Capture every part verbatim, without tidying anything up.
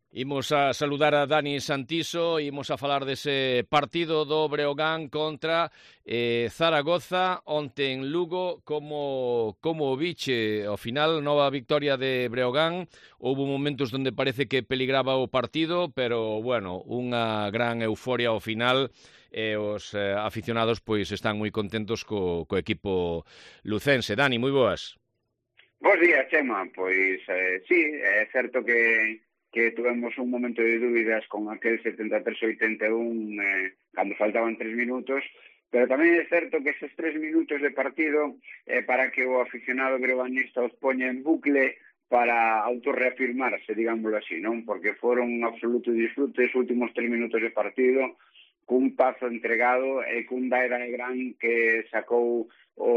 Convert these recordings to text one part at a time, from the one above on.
Imos a saludar a Dani Santiso, imos a falar dese partido do Breogán contra eh, Zaragoza onte en Lugo. Como, como o biche, ao final, nova victoria de Breogán. Houve momentos onde parece que peligraba o partido, pero, bueno, unha gran euforia ao final e os eh, aficionados pois están moi contentos co, co equipo lucense. Dani, moi boas. Bos días, Chema. Pois, eh, sí, é certo que que tuvemos un momento de dúbidas con aquel setenta e tres oitenta e un eh, cando faltaban tres minutos, pero tamén é certo que eses tres minutos de partido eh, para que o aficionado breoganista os poña en bucle para autorreafirmarse, digámoslo así, non? Porque foron un absoluto disfrute os últimos tres minutos de partido, cun paso entregado e cun Daira de Gran que sacou o,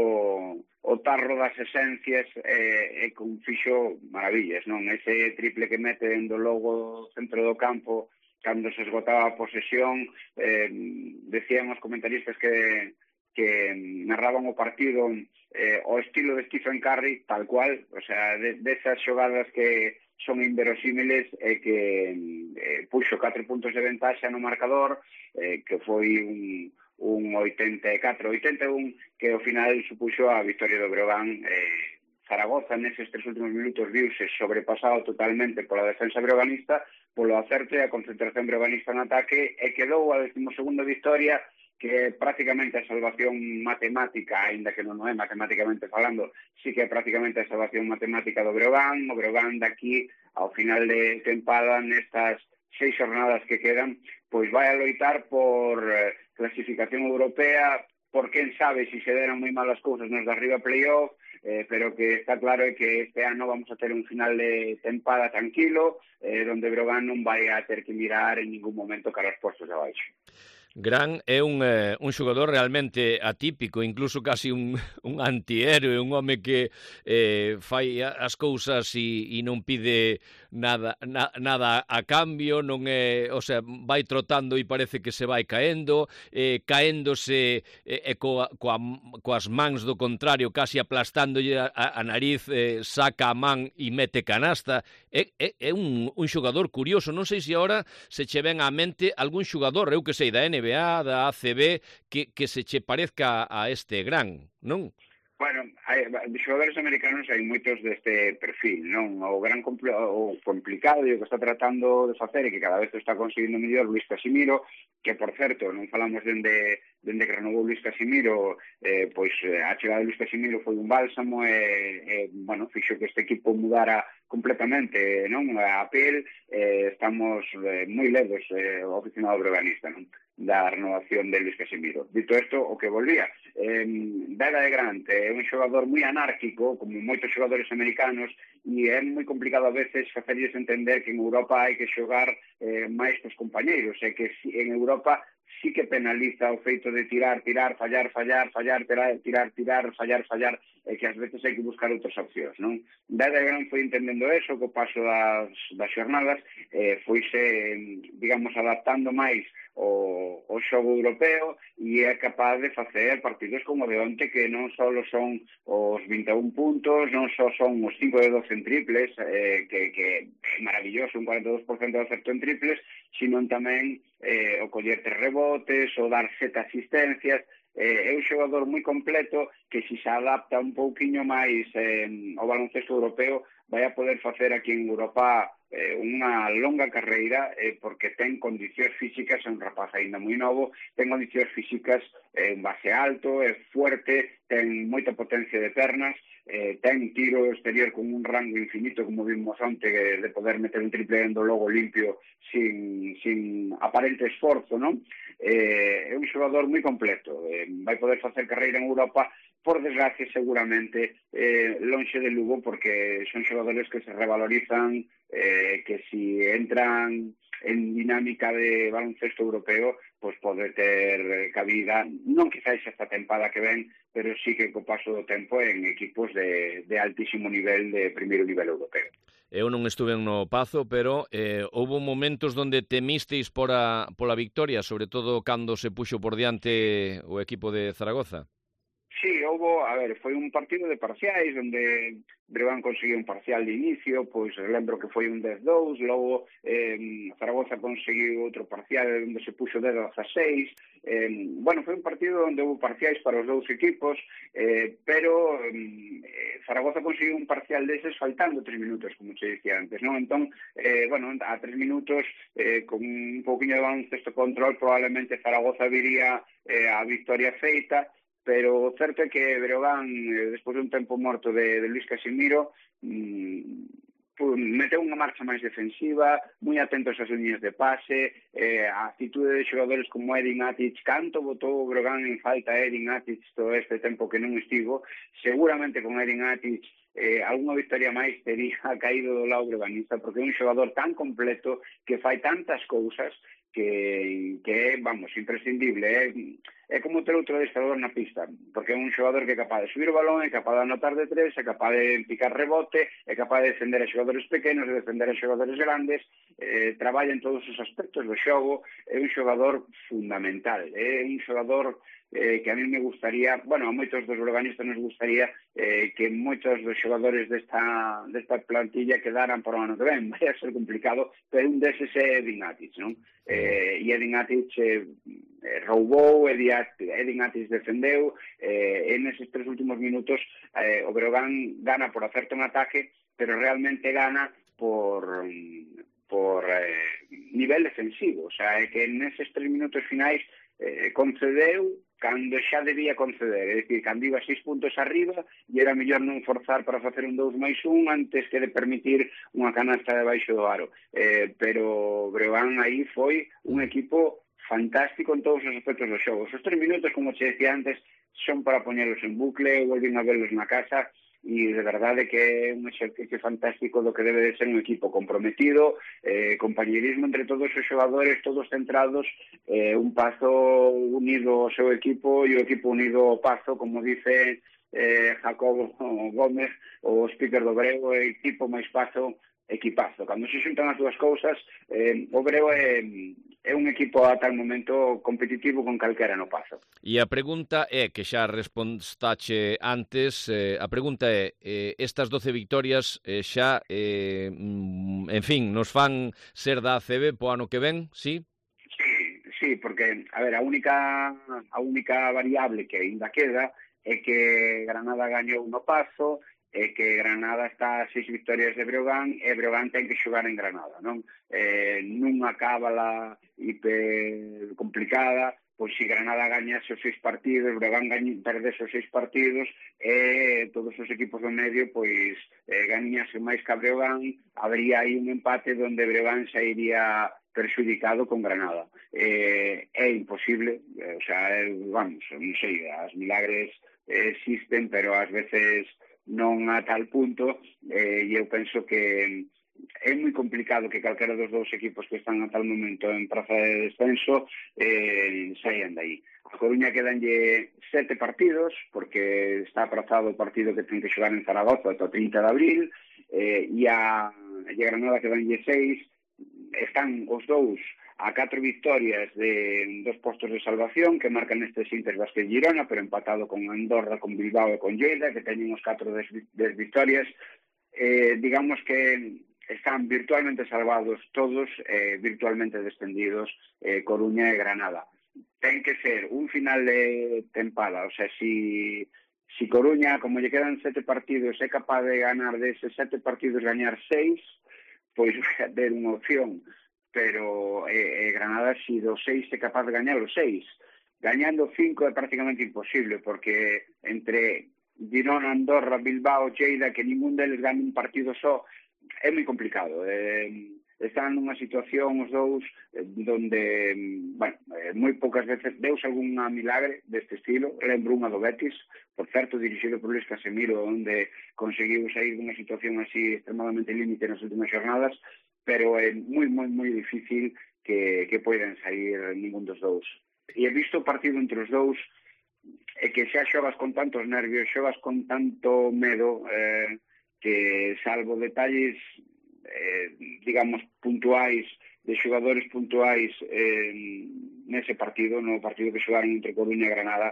o tarro das esencias e, e con fixo maravillas, non? Ese triple que mete dentro logo centro do campo cando se esgotaba a posesión, eh, decían os comentaristas que que narraban o partido eh, ao estilo de Stephen Curry, tal cual, o sea, de, de esas xogadas que son inverosímiles e que eh, puxo catro puntos de ventaxa no marcador, eh, que foi un, un oitenta e catro oitenta e un, que ao final supuxo a victoria do Breogán. eh, Zaragoza neses tres últimos minutos viuse sobrepasado totalmente pola defensa breoganista, polo acerte a concentración breoganista no ataque, e quedou a decimosegunda victoria, que é prácticamente a salvación matemática, aínda que non é matemáticamente falando, sí que é prácticamente a salvación matemática do Breogán. O Breogán daqui ao final de tempada, nestas seis jornadas que quedan, pois vai a loitar por eh, clasificación europea, por quen sabe se si se deran moi malas cousas nos de arriba playoff, eh, pero que está claro é que este ano vamos a ter un final de tempada tranquilo, eh, donde Breogán non vai a ter que mirar en ningún momento cara aos postos de abaixo. Gran é un, eh, un xogador realmente atípico, incluso casi un, un antihéroe, un home que eh, fai as cousas e, e non pide nada, na, nada a cambio, non é, o sea, vai trotando e parece que se vai caendo, eh, caéndose e eh, coa, coa, coas mans do contrario, casi aplastándolle a, a nariz, eh, saca a man e mete canasta. É, é, é un, un xogador curioso. Non sei se agora se che ven á mente algún xogador, eu que sei, da N B A, da A C B, que, que se che parezca a este Gran, non? Bueno, hai, de xogadores americanos hai moitos deste perfil, non? O gran compl o complicado e o que está tratando de facer e que cada vez está conseguindo mellor Luis Casimiro, que, por certo, non falamos dende, dende que renovou Luis Casimiro, eh, pois a chegada de Luis Casimiro foi un bálsamo e, e bueno, fixo que este equipo mudara completamente, non? A pel, eh, estamos eh, moi ledos eh, o aficionado breoganista, non? Da renovación de Luis Casimiro. Dito isto, o que volvía, eh, Daira de Grant é un xogador moi anárquico, como moitos xogadores americanos, e é moi complicado a veces facerlles entender que en Europa hai que xogar eh, máis cos compañeiros, e que si, en Europa sí que penaliza o feito de tirar, tirar, fallar, fallar, fallar, tirar, tirar, tirar, fallar, fallar, e que ás veces hai que buscar outras opcións, non? Daira de Grant foi entendendo eso co paso das, das xornadas, eh, foise, digamos, adaptando máis o, o xogo europeo e é capaz de facer partidos como de onte, que non só son os vinte e un puntos, non só son os cinco de doce en triples, eh, que, que é maravilloso, un cuarenta e dos por cento de acerto en triples, sino tamén eh, o coller tres rebotes, o dar sete asistencias. Eh, é un xogador moi completo que, se se adapta un pouquiño máis eh, ao baloncesto europeo, vai a poder facer aquí en Europa eh, unha longa carreira, eh, porque ten condicións físicas, é un rapaz ainda moi novo, ten condicións físicas, eh, un base alto, é fuerte, ten moita potencia de pernas, eh, ten tiro exterior con un rango infinito, como vimos onte, de poder meter un triple dentro logo limpio sin, sin aparente esforzo, non? Eh, é un xogador moi completo, eh, vai poder facer carreira en Europa, por desgracia seguramente eh, lonxe de Lugo, porque son xogadores que se revalorizan, eh, que si entran en dinámica de baloncesto europeo, pois pode ter cabida, non quizáis esta tempada que ven, pero sí que co paso do tempo en equipos de, de altísimo nivel, de primeiro nivel europeo. Eu non estuve no Pazo, pero eh, houve momentos onde temisteis por a, pola victoria, sobre todo cando se puxo por diante o equipo de Zaragoza. Sí, houve, a ver, foi un partido de parciais, onde Breogán conseguiu un parcial de inicio, pois lembro que foi un dez dous, logo eh, eh, Zaragoza conseguiu outro parcial onde se puxo de dezaseis. Eh, bueno, foi un partido onde houve parciais para os dous equipos, eh, pero eh, Zaragoza conseguiu un parcial deses faltando tres minutos, como se dicía antes, non? Entón, eh, bueno, a tres minutos, eh, con un pouquinho de baloncesto control, probablemente Zaragoza viría eh, a victoria feita, pero o certo é que Breogán, eh, despois dun tempo morto de, de Luis Casimiro, mmm, meteu unha marcha máis defensiva, moi atentos ás líneas de pase, eh, a actitude de xogadores como Edin Atic, canto botou o Breogán en falta Edin Atic todo este tempo que non estivo, seguramente con Edin Atic eh, alguna victoria máis tería caído do lado breoganista, porque é un xogador tan completo que fai tantas cousas que, que é, vamos, imprescindible, é, é como ter outro adestrador na pista, porque é un xogador que é capaz de subir o balón, é capaz de anotar de tres, é capaz de picar rebote, é capaz de defender a xogadores pequenos, de defender a xogadores grandes, eh, traballa en todos os aspectos do xogo, é un xogador fundamental, é un xogador eh, que a mí me gustaría, bueno, a moitos dos organistas nos gustaría eh, que moitos dos xogadores desta, desta plantilla quedaran para o ano que ven, vai a ser complicado, pero un deses é Edin Atic, non? Eh, e Edin Atic eh, roubou, Edin Atic defendeu, eh, en eses tres últimos minutos eh, o Breogán gana por acerto en ataque, pero realmente gana por por eh, nivel defensivo, o sea, é que neses tres minutos finais eh, concedeu cando xa debía conceder, é dicir, cando iba seis puntos arriba e era mellor non forzar para facer un dous máis un antes que de permitir unha canasta debaixo do aro. Eh, pero Breogán aí foi un equipo fantástico en todos os aspectos do xogo. Os tres minutos, como che decía antes, son para poñelos en bucle, volven a verlos na casa, e de verdade que é un exercicio fantástico do que debe de ser un equipo comprometido, eh, compañerismo entre todos os xogadores, todos centrados, eh, un Pazo unido ao seu equipo e o equipo unido ao Pazo, como dice eh, Jacobo Gómez, o speaker do Breo, equipo máis Pazo, equipazo. Cando se xuntan as dúas cousas, eh, o Breo é, é un equipo a tal momento competitivo con calquera no Pazo. E a pregunta é, que xa responstache antes, eh, a pregunta é, eh, estas doce victorias eh, xa, eh, en fin, nos fan ser da A C B po ano que ven, sí? Sí, sí, porque, a ver, a única, a única variable que ainda queda é que Granada gañou no Pazo, é que Granada está a seis victorias de Breogán e Breogán ten que xogar en Granada, non? Eh, nunha cábala hiper complicada, pois se Granada gañase os seis partidos, Breogán perdese os seis partidos e todos os equipos do medio pois eh, gañase máis que a Breogán, habría aí un empate onde Breogán xa iría perxudicado con Granada. Eh, é imposible, eh, o sea, é, vamos, non sei, as milagres eh, existen, pero ás veces non a tal punto, eh, e eu penso que é moi complicado que calquera dos dous equipos que están a tal momento en praza de descenso eh, saian de aí. A Coruña quedanlle sete partidos, porque está aprazado o partido que ten que xogar en Zaragoza ata o trinta de abril, eh, e a, a Granada quedanlle seis, están os dous a catro victorias de dos postos de salvación que marcan estes Inter Basket Girona, pero empatado con Andorra, con Bilbao e con Lleida, que teñen os catro des, des victorias. Eh, digamos que están virtualmente salvados todos, eh, virtualmente descendidos eh, Coruña e Granada. Ten que ser un final de tempada, o sea, si, si Coruña, como lle quedan sete partidos, é capaz de ganar deses sete partidos, gañar seis, pois vai a ter unha opción, pero eh, eh, Granada, si dos seis é capaz de gañar os seis. Gañando cinco é prácticamente imposible, porque entre Girona, Andorra, Bilbao, Lleida, que ningún deles gane un partido só, é moi complicado. Eh, están nunha situación os dous eh, donde, bueno, eh, moi poucas veces deus algunha milagre deste estilo. Lembro unha do Betis, por certo, dirixido por Luis Casimiro, onde conseguiu sair dunha situación así extremadamente límite nas últimas xornadas, pero é moi, moi, moi difícil que, que poidan sair ningún dos dous. E he visto o partido entre os dous, e que xa xogas con tantos nervios, xogas con tanto medo, eh, que salvo detalles, eh, digamos, puntuais, de xogadores puntuais eh, nese partido, no partido que xogaron entre Coruña e Granada,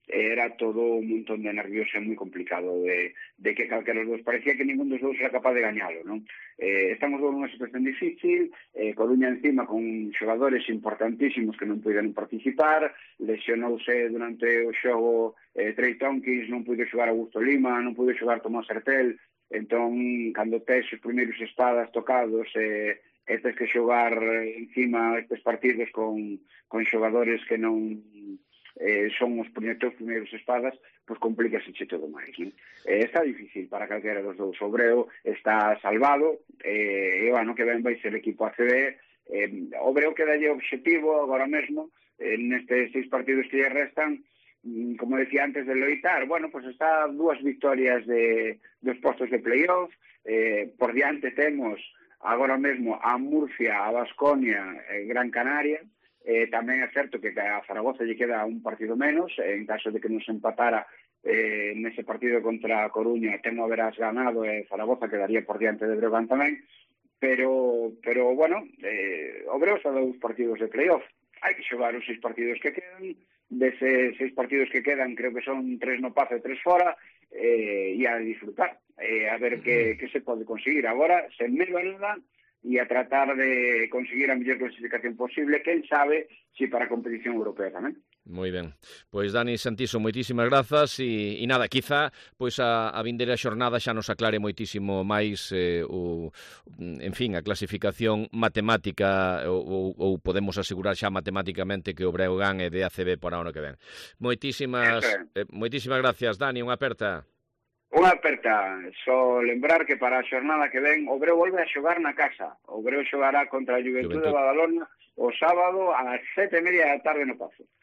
era todo un montón de nervios e moi complicado de, de que calquera dos parecía que ningún dos dous era capaz de gañalo, non? Eh, estamos nunha situación difícil, eh, Coruña encima con xogadores importantísimos que non puderon participar, lesionouse durante o xogo eh, Trey Tompkins, non pude xogar Augusto Lima, non pude xogar Tomás Hertel, entón, cando tes os primeiros espadas tocados e eh, tes que xogar encima estes partidos con, con xogadores que non eh, son os teus primeiros espadas, pois complícase todo máis, non? Eh, está difícil para calquera dos dous. O Breo está salvado, eh, e o ano que ven vai ser equipo A C B. Eh, o Breo quedalle obxectivo agora mesmo, eh, nestes seis partidos que lle restan, como decía antes de loitar, bueno, pues está dúas victorias de dos postos de playoff, eh, por diante temos agora mesmo a Murcia, a Baskonia, eh, Gran Canaria. Eh, tamén é certo que a Zaragoza lle queda un partido menos, en caso de que nos empatara eh, nese partido contra a Coruña, temo haberás ganado e eh, Zaragoza quedaría por diante de Breogán tamén, pero, pero bueno, eh, o Breo xa dous partidos de playoff, hai que xogar os seis partidos que quedan, deses seis partidos que quedan creo que son tres no Pazo e tres fora, eh, e a disfrutar, eh, a ver que, que se pode conseguir agora, sen medo a nada, e a tratar de conseguir a mellor clasificación posible, quen sabe si para a competición europea tamén. Moi ben. Pois Dani Santiso, moitísimas grazas e, e nada, quizá pois a, a vindeira xornada xa nos aclare moitísimo máis eh, o, en fin, a clasificación matemática ou, ou podemos asegurar xa matemáticamente que o Breogán é de A C B por ano que ven. Moitísimas eh, moitísimas gracias, Dani, unha aperta. Unha aperta, só lembrar que para a xornada que ven o Breo volve a xogar na casa. O Breo xogará contra a Juventud, Juventud de Badalona o sábado ás sete e media da tarde no Pazo.